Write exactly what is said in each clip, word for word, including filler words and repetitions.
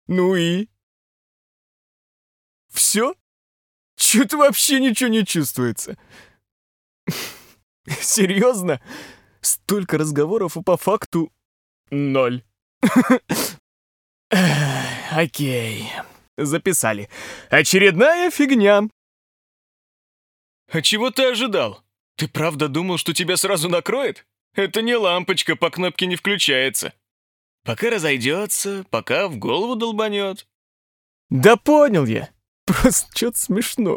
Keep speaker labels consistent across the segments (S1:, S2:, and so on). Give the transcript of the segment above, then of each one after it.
S1: Ну и? Все? Чё-то вообще ничего не чувствуется. Серьезно? Столько разговоров, а по факту ноль. Окей. Записали. Очередная фигня. А чего ты ожидал? Ты правда думал, что тебя сразу накроет? Это не лампочка, по кнопке не включается. Пока разойдется, пока в голову долбанет. Да понял я. Просто что-то смешно.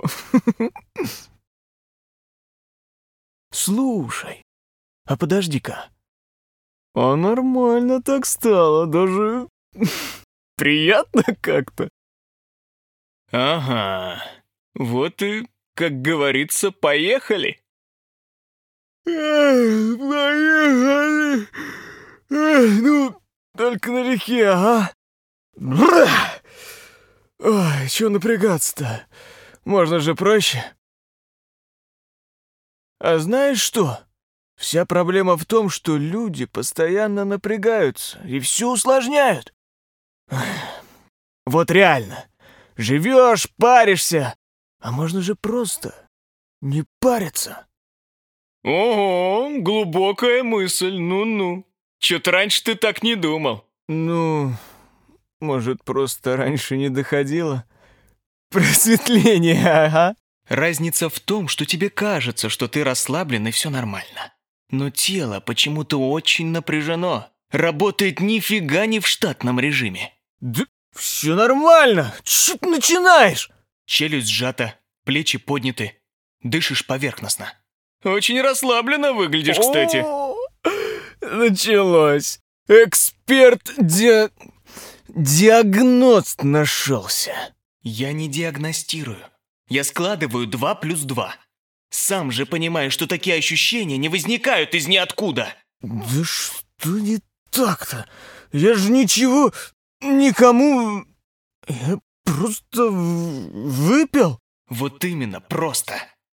S1: Слушай, а подожди-ка. А нормально так стало, даже приятно как-то. Ага, вот и, как говорится, поехали. Поехали. Ну, только налегке, ага. Ой, чё напрягаться-то? Можно же проще. А знаешь что? Вся проблема в том, что люди постоянно напрягаются и все усложняют. Вот реально. Живешь, паришься, а можно же просто не париться. Ого, глубокая мысль, ну-ну. Чё-то раньше ты так не думал. Ну, может, просто раньше не доходило? Просветление, ага. Разница в том, что тебе кажется, что ты расслаблен и все нормально. Но тело почему-то очень напряжено. Работает нифига не в штатном режиме. Да все нормально. Чё ты начинаешь? Челюсть сжата, плечи подняты. Дышишь поверхностно. Очень расслабленно выглядишь, кстати. Началось. Эксперт-ди... диагност нашелся. Я не диагностирую. Я складываю два плюс два. Сам же понимаю, что такие ощущения не возникают из ниоткуда. Да что не так-то? Я же ничего никому... Я просто выпил. Вот именно, просто.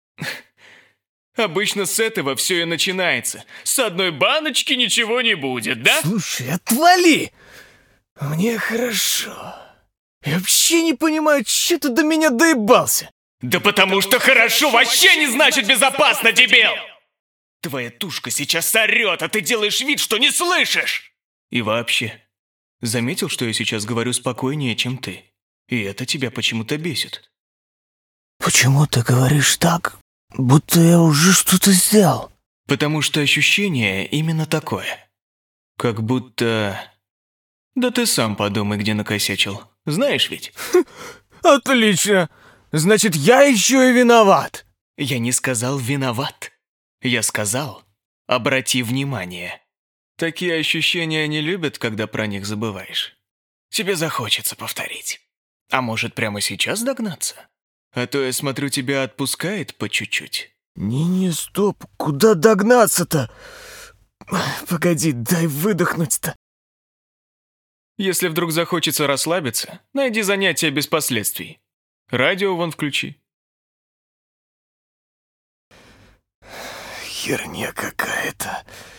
S1: Обычно с этого все и начинается. С одной баночки ничего не будет, да? Слушай, отвали! Мне хорошо. Я вообще не понимаю, че ты до меня доебался. Да потому что хорошо вообще не значит безопасно, дебил! Твоя тушка сейчас орет, а ты делаешь вид, что не слышишь! И вообще, заметил, что я сейчас говорю спокойнее, чем ты? И это тебя почему-то бесит. Почему ты говоришь так, будто я уже что-то сделал? Потому что ощущение именно такое. Как будто... Да ты сам подумай, где накосячил. Знаешь ведь? Отлично! Значит, я еще и виноват! Я не сказал «виноват». Я сказал «обрати внимание». Такие ощущения не любят, когда про них забываешь. Тебе захочется повторить. А может, прямо сейчас догнаться? А то я смотрю, тебя отпускает по чуть-чуть. Не-не, стоп, куда догнаться-то? Погоди, дай выдохнуть-то. Если вдруг захочется расслабиться, найди занятия без последствий. Радио вон включи. Херня какая-то.